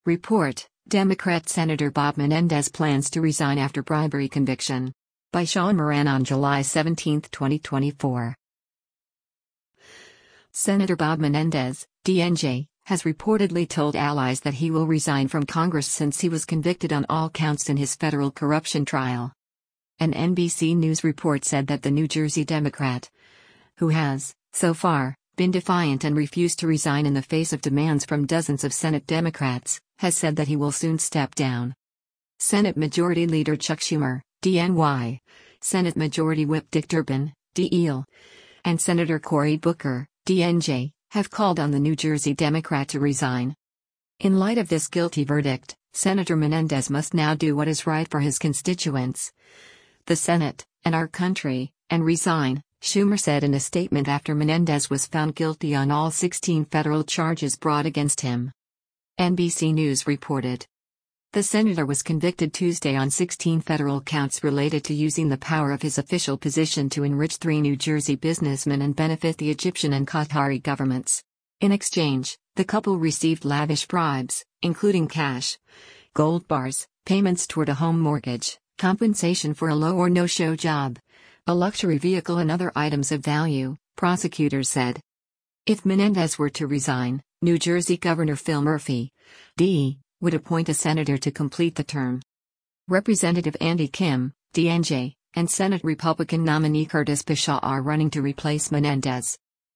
Report: Democrat Senator Bob Menendez plans to resign after bribery conviction. By Sean Moran on July 17, 2024. Senator Bob Menendez, DNJ, has reportedly told allies that he will resign from Congress since he was convicted on all counts in his federal corruption trial. An NBC News report said that the New Jersey Democrat, who has, so far, been defiant and refused to resign in the face of demands from dozens of Senate Democrats, has said that he will soon step down. Senate Majority Leader Chuck Schumer, DNY, Senate Majority Whip Dick Durbin, DL, and Senator Cory Booker, DNJ, have called on the New Jersey Democrat to resign. In light of this guilty verdict, Senator Menendez must now do what is right for his constituents, the Senate, and our country, and resign, Schumer said in a statement after Menendez was found guilty on all 16 federal charges brought against him. NBC News reported. The senator was convicted Tuesday on 16 federal counts related to using the power of his official position to enrich 3 New Jersey businessmen and benefit the Egyptian and Qatari governments. In exchange, the couple received lavish bribes, including cash, gold bars, payments toward a home mortgage, compensation for a low or no-show job, a luxury vehicle and other items of value, prosecutors said. If Menendez were to resign, New Jersey Governor Phil Murphy, D., would appoint a senator to complete the term. Representative Andy Kim, DNJ, and Senate Republican nominee Curtis Pashaw are running to replace Menendez.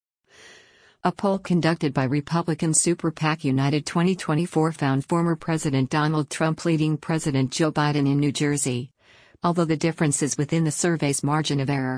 A poll conducted by Republican Super PAC United 2024 found former President Donald Trump leading President Joe Biden in New Jersey, although the difference is within the survey's margin of error.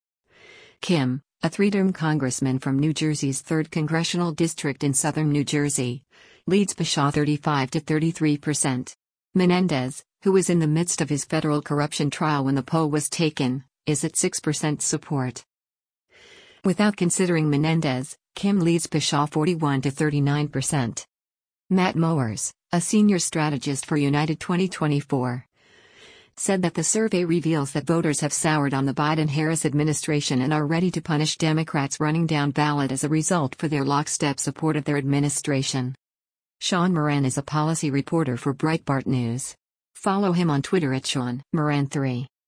Kim, a 3-term congressman from New Jersey's 3rd Congressional District in southern New Jersey, leads Pashaw 35 to 33%. Menendez, who was in the midst of his federal corruption trial when the poll was taken, is at 6% support. Without considering Menendez, Kim leads Pashaw 41 to 39%. Matt Mowers, a senior strategist for United 2024, said that the survey reveals that voters have soured on the Biden-Harris administration and are ready to punish Democrats running down ballot as a result for their lockstep support of their administration. Sean Moran is a policy reporter for Breitbart News. Follow him on Twitter at Sean Moran3.